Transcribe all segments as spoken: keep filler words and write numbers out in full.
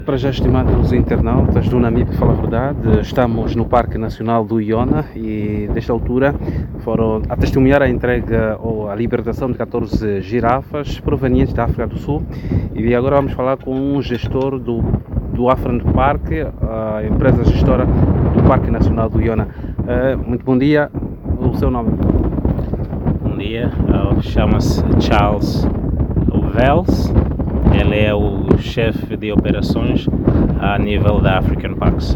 Para já, estimados internautas do Namíbia Fala a Verdade, estamos no Parque Nacional do Iona e, desta altura, foram a testemunhar a entrega ou a libertação de catorze girafas provenientes da África do Sul. E agora vamos falar com um gestor do, do Afrand Park, a empresa gestora do Parque Nacional do Iona. Uh, muito bom dia, o seu nome? Bom dia, chama-se Charles Vels. Ele é o chefe de operações a nível da African Parks.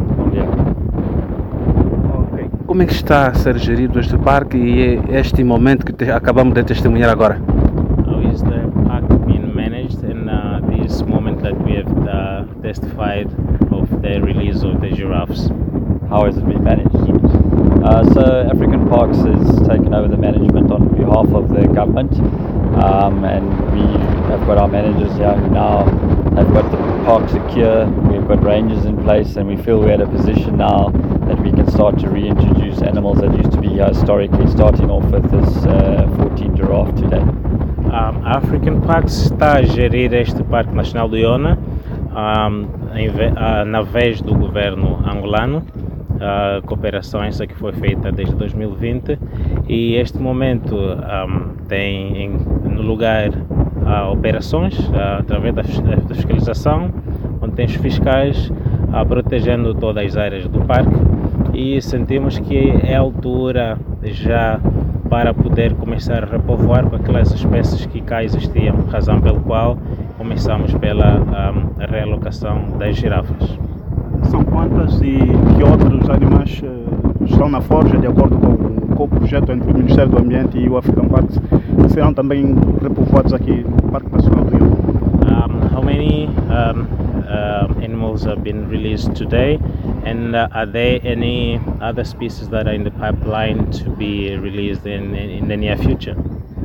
Okay. Como é que está a ser gerido este parque e este momento que te, acabamos de testemunhar agora? How is the park being managed and uh, this moment that we have uh, testified of the release of the giraffes? How has it been managed? Uh, so African Parks has taken over the management on behalf of the government, um, and we have got our managers here who now have got the park secure. We've got rangers in place, and we feel we're at a position now that we can start to reintroduce animals that used to be here historically, starting off with this uh, fourteen giraffe today. Um, African Parks está a gerir este Parque Nacional do Iona um, em, uh, na vez do governo angolano. A cooperação essa que foi feita desde dois mil e vinte e este momento um, tem em, no lugar uh, operações uh, através da, da fiscalização, onde tem os fiscais uh, protegendo todas as áreas do parque, e sentimos que é a altura já para poder começar a repovoar com aquelas espécies que cá existiam, razão pela qual começamos pela um, realocação das girafas. São quantas e que outros animais uh, estão na forja, de acordo com, com o projeto entre o Ministério do Ambiente e o African Parks, serão também repovoados aqui no Parque Nacional do Iona? Um, how many um, uh, animals have been released today, and uh, are there any other species that are in the pipeline to be released in, in, in the near future?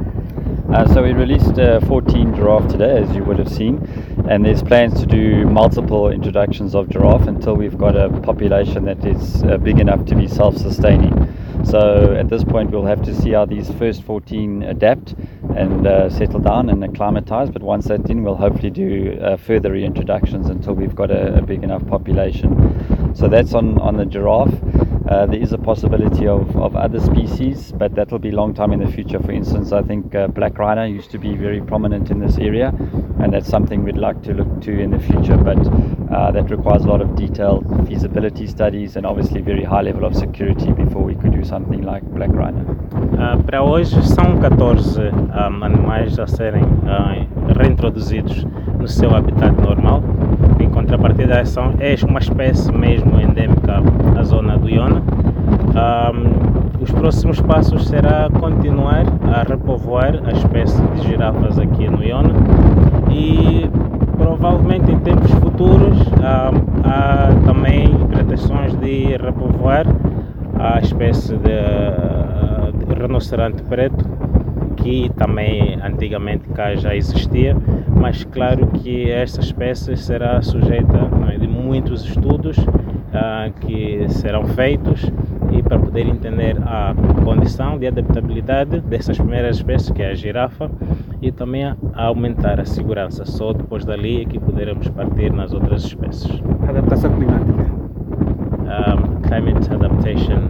Uh, so we released uh, fourteen giraffe today, as you would have seen, and there's plans to do multiple introductions of giraffe until we've got a population that is uh, big enough to be self-sustaining. So at this point we'll have to see how these first fourteen adapt and uh, settle down and acclimatize, but once that's in we'll hopefully do uh, further reintroductions until we've got a, a big enough population. So that's on, on the giraffe. Uh, there is a possibility of, of other species, but that will be a long time in the future. For instance, I think uh, black rhino used to be very prominent in this area, and that's something we'd like to look to in the future, but uh, that requires a lot of detailed feasibility studies and obviously very high level of security before we could do something like black rhino. Uh, para hoje são catorze um, animais a serem uh, reintroduzidos no seu habitat normal. Em contrapartida, são, é uma espécie mesmo endêmica à zona do Iona. Um, os próximos passos será continuar a repovoar a espécie de girafas aqui no Iona e provavelmente em tempos futuros um, há também pretensões de repovoar a espécie de, de rinoceronte preto, que também antigamente cá já existia, mas claro que esta espécie será sujeita, não é, de muitos estudos uh, que serão feitos, e para poder entender a condição de adaptabilidade dessas primeiras espécies, que é a girafa, e também a aumentar a segurança. Só depois dali é que poderemos partir nas outras espécies. Adaptação climática. Um, climate adaptation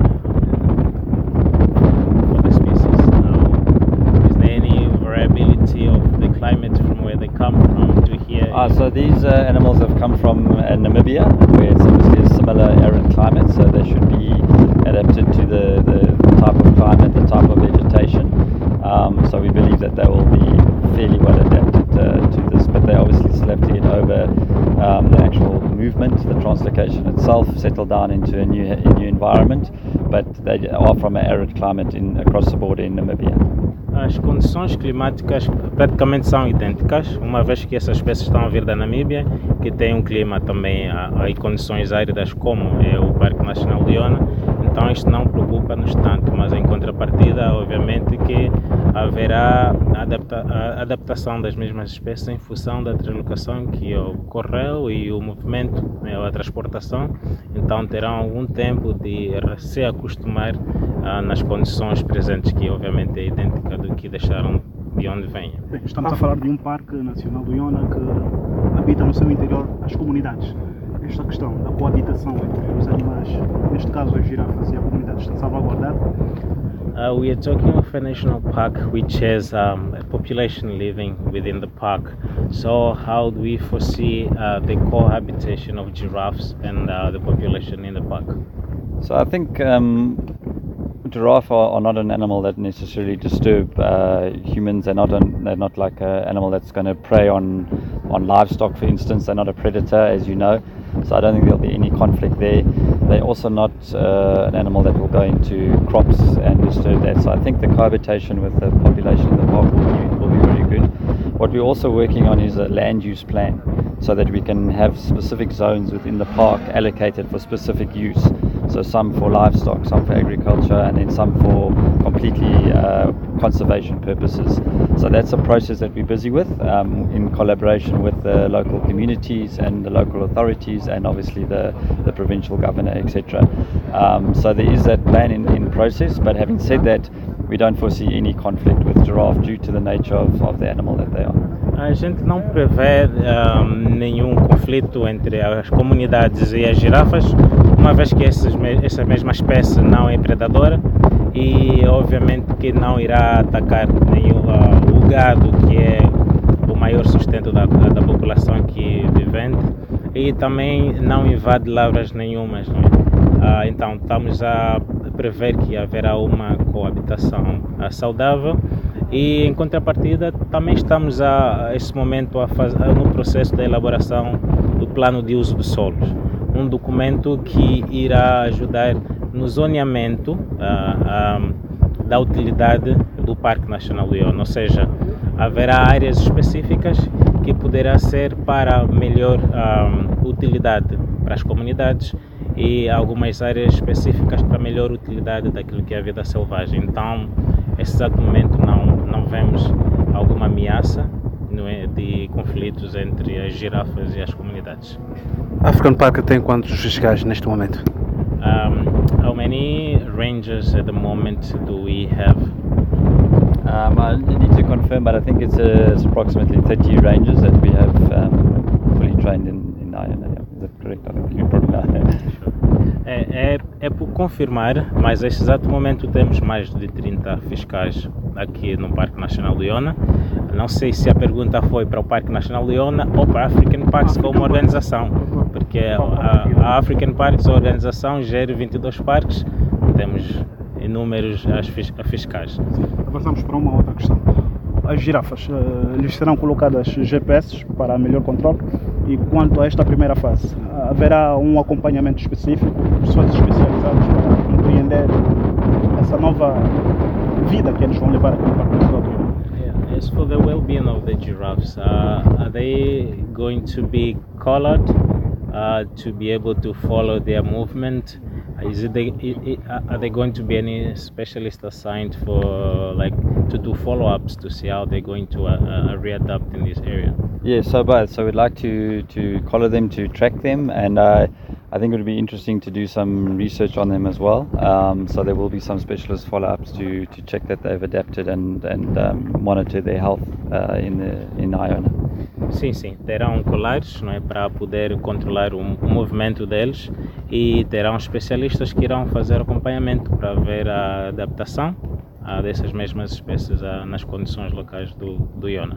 for the species. Now, is there any variability of the climate from where they come from to here? Ah, so these uh, animals have come from uh, Namibia, where it's obviously a similar arid climate, so they should be adapted to the, the type of climate, the type of vegetation. Um, so we believe that they will be fairly well adapted uh, to this, but they obviously still have to get over um, the actual movement, the translocation itself, settle down into a new, a new environment, but they are from an arid climate in, across the border in Namibia. As condições climáticas praticamente são idênticas, uma vez que essas espécies estão a vir da Namíbia, que tem um clima também e condições áridas como é o Parque Nacional do Iona. Então isto não preocupa-nos tanto, mas em contrapartida, obviamente que haverá adapta a adaptação das mesmas espécies em função da deslocação que ocorreu e o movimento, né, a transportação. Então terão algum tempo de se acostumar ah, nas condições presentes, que obviamente é idêntica do que deixaram de onde venham. Bem, estamos a falar de um Parque Nacional do Iona que habita no seu interior as comunidades. Esta questão da coabitação entre os animais, neste caso as girafas e a comunidade, está salvaguardada? Uh, we are talking of a national park which has um, a population living within the park. So how do we foresee uh, the cohabitation of giraffes and uh, the population in the park? So I think um, giraffe are, are not an animal that necessarily disturb uh, humans. They're not an, they're not like an animal that's going to prey on on livestock, for instance. They're not a predator, as you know. So I don't think there'll be any conflict there. They're also not uh, an animal that will go into crops and disturb that. So I think the cohabitation with the population in the park will be, will be very good. What we're also working on is a land use plan, so that we can have specific zones within the park allocated for specific use. So some for livestock, some for agriculture, and then some for completely uh, conservation purposes. So that's a process that we're busy with um, in collaboration with the local communities and the local authorities, and obviously the, the provincial governor, et cetera. Um, so there is that plan in, in process, but having said that, we don't foresee any conflict with giraffe due to the nature of, of the animal that they are. A gente não prevê um, nenhum conflito entre as comunidades e as girafas, uma vez que esses, essa mesma espécie não é predadora e obviamente que não irá atacar nenhum, uh, o gado, que é o maior sustento da, da população aqui vivente, e também não invade lavras nenhumas, não é? Uh, então estamos a prever que haverá uma coabitação uh, saudável. E em contrapartida também estamos a, a esse momento a faz, a, no processo da elaboração do plano de uso dos solos, um documento que irá ajudar no zoneamento uh, um, da utilidade do Parque Nacional do Iona, ou seja, haverá áreas específicas que poderá ser para melhor um, utilidade para as comunidades e algumas áreas específicas para melhor utilidade daquilo que é a vida selvagem. Então, nesse exato momento não, não vemos alguma ameaça, não é, de conflitos entre as girafas e as comunidades. African Park tem quantos fiscais neste momento? Um, how many rangers at the moment do we have? Um, I need to confirm, but I think it's, uh, it's approximately thirty rangers that we have um, fully trained in, in Iona. Is that correct? I think you probably know. É, é, é por confirmar, mas neste exato momento temos mais de trinta fiscais aqui no Parque Nacional do Iona. Não sei se a pergunta foi para o Parque Nacional do Iona ou para a African Parks como organização, porque a, a African Parks, a organização, gera vinte e dois parques, temos inúmeros as fiscais. Avançamos para uma outra questão. As girafas, uh, lhes serão colocadas G P S para melhor controle, e quanto a esta primeira fase, haverá um acompanhamento específico, pessoas especializadas para compreender essa nova vida que eles vão levar aqui no Parque Nacional do Iona. Yeah, as for the well-being of the giraffes, uh, are they going to be collared uh, to be able to follow their movement? Is it, they, it, are there going to be any specialists assigned for like to do follow-ups to see how they're going to uh, uh, readapt in this area? Yeah, so both. So we'd like to, to collar them, to track them, and uh, I think it would be interesting to do some research on them as well. Um, so there will be some specialist follow-ups to, to check that they've adapted and, and um, monitor their health uh, in the in Iona. Sim, sim, terão colares, não é, para poder controlar o, o movimento deles, e terão especialistas que irão fazer acompanhamento para ver a adaptação a dessas mesmas espécies a, nas condições locais do, do Iona.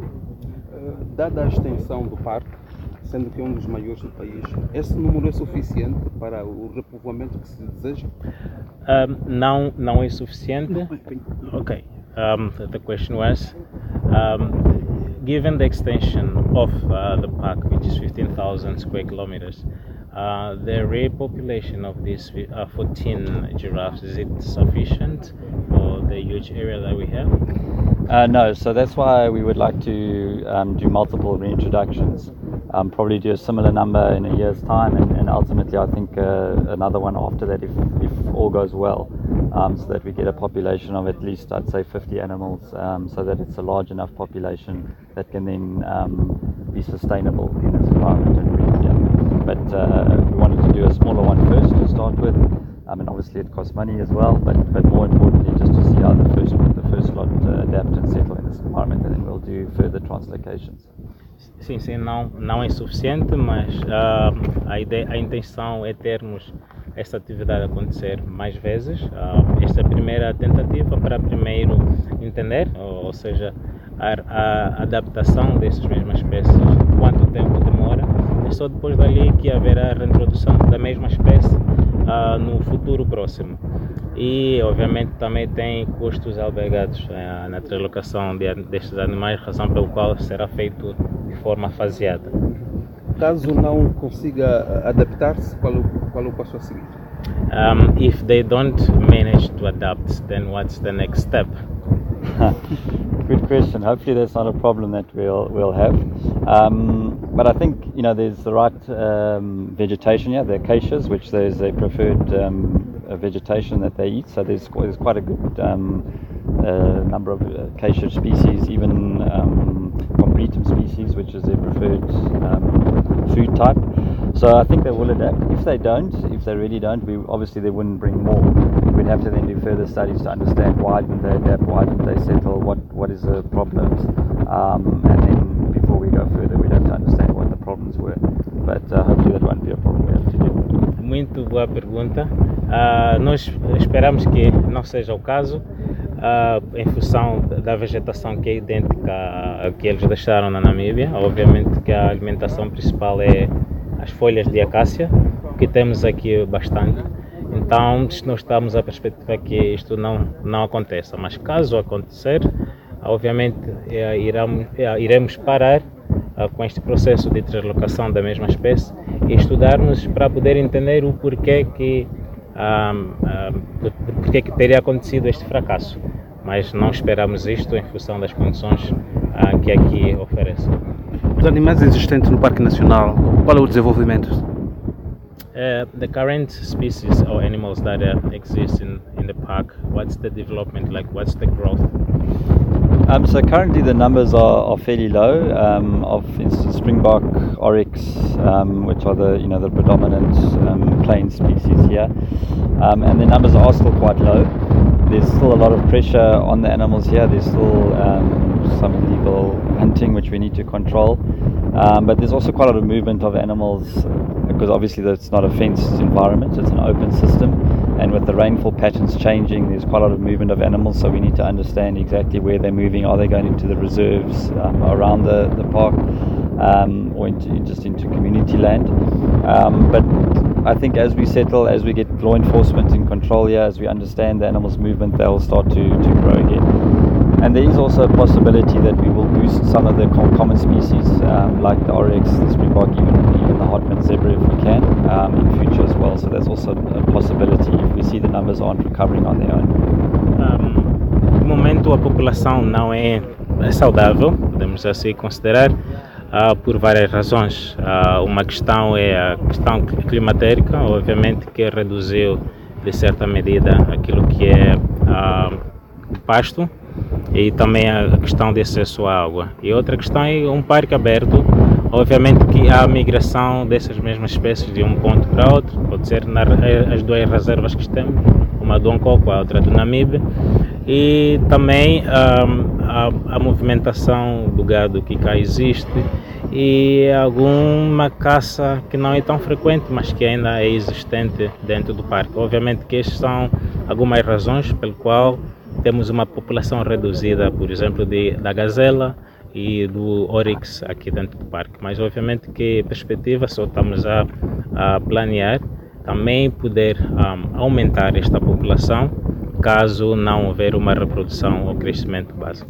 Dada a extensão do parque, sendo que é um dos maiores do país, esse número é suficiente para o repovoamento que se deseja? Um, não, não é suficiente. Okay. Um, the question was, um, given the extension of uh, the park, which is fifteen thousand square kilometers, uh, the rare population of these uh, fourteen giraffes, is it sufficient for the huge area that we have? Uh, no, so that's why we would like to um, do multiple reintroductions. Um, probably do a similar number in a year's time, and, and ultimately I think uh, another one after that if, if all goes well, um, so that we get a population of at least, I'd say, fifty animals, um, so that it's a large enough population that can then um, be sustainable in this environment. And really, yeah. But uh, we wanted to do a smaller one first to start with, um, and obviously obviously it costs money as well, but, but more importantly just to see how the first, the first lot uh, adapt and settle in this environment, and then we'll do further translocations. Sim, sim, não, não é suficiente, mas uh, a, ideia, a intenção é termos esta atividade acontecer mais vezes. Uh, esta é a primeira tentativa para primeiro entender, ou, ou seja, a, a adaptação dessas mesmas espécies, quanto tempo demora. É só depois dali que haverá a reintrodução da mesma espécie uh, no futuro próximo. E obviamente também tem custos albergados uh, na translocação de, destes animais, razão pela qual será feito de forma faseada. Caso não consiga adaptar-se, qual, qual é o passo a seguir? Um, if they don't manage to adapt, then what's the next step? Good question. Hopefully that's not a problem that we'll we'll have. Um, but I think you know there's the right um, vegetation here. The acacias, which there's a preferred um, a vegetation that they eat. So there's there's quite a good um, uh, number of acacia species, even um, Combritum species, which is their preferred um, food type. So I think they will adapt. If they don't, if they really don't, we obviously they wouldn't bring more. We'd have to then do further studies to understand why didn't they adapt, why didn't they settle, what what is the problems, um, and then before we go further, we'd have to understand what the problems were. But uh, hopefully that won't be a problem we have to do. Muito boa pergunta. Uh, nós esperamos que não seja o caso, uh, em função da vegetação que é idêntica à que eles deixaram na Namíbia. Obviamente que a alimentação principal é as folhas de acácia, que temos aqui bastante. Então nós estamos à perspectiva que isto não, não aconteça, mas caso acontecer, obviamente iremos, iremos parar com este processo de translocação da mesma espécie e estudarmos para poder entender o porquê que, um, um, porquê que teria acontecido este fracasso. Mas não esperamos isto em função das condições uh, que aqui oferecem. Os animais existentes no Parque Nacional, qual é o desenvolvimento? Uh, the current species or animals that uh, exist in, in the park, what's the development like? What's the growth? Um, so currently the numbers are, are fairly low. Um, of for instance, springbok, oryx, um, which are the you know the predominant um, plain species here, um, and the numbers are still quite low. There's still a lot of pressure on the animals here. There's still um, some illegal hunting which we need to control, um, but there's also quite a lot of movement of animals because obviously it's not a fenced environment, it's an open system, and with the rainfall patterns changing there's quite a lot of movement of animals, so we need to understand exactly where they're moving. Are they going into the reserves um, around the, the park, um, or into, just into community land? Um, but I think as we settle, as we get law enforcement in control here, as we understand the animals' movement, they'll start to, to grow again. And there is also a possibility that we will boost some of the com common species, um, like the oryx, the springbok, even, even the Hartmann zebra if we can, um, in future as well. So that's also a possibility if we see the numbers aren't recovering on their own. Um, no momento a população não é, é saudável, podemos assim considerar, uh, por várias razões. Uh, uma questão é a questão climatérica, obviamente que reduziu de certa medida aquilo que é uh, o pasto, e também a questão de acesso à água. E outra questão é um parque aberto, obviamente que há a migração dessas mesmas espécies de um ponto para outro, pode ser nas as duas reservas que temos, uma do Nkoko, a outra do Namíbia, e também um, a, a movimentação do gado que cá existe e alguma caça que não é tão frequente, mas que ainda é existente dentro do parque. Obviamente que estas são algumas razões pelo qual temos uma população reduzida, por exemplo, de, da gazela e do oryx aqui dentro do parque. Mas obviamente que a perspectiva só estamos a, a planear também poder um, aumentar esta população caso não houver uma reprodução ou crescimento básico.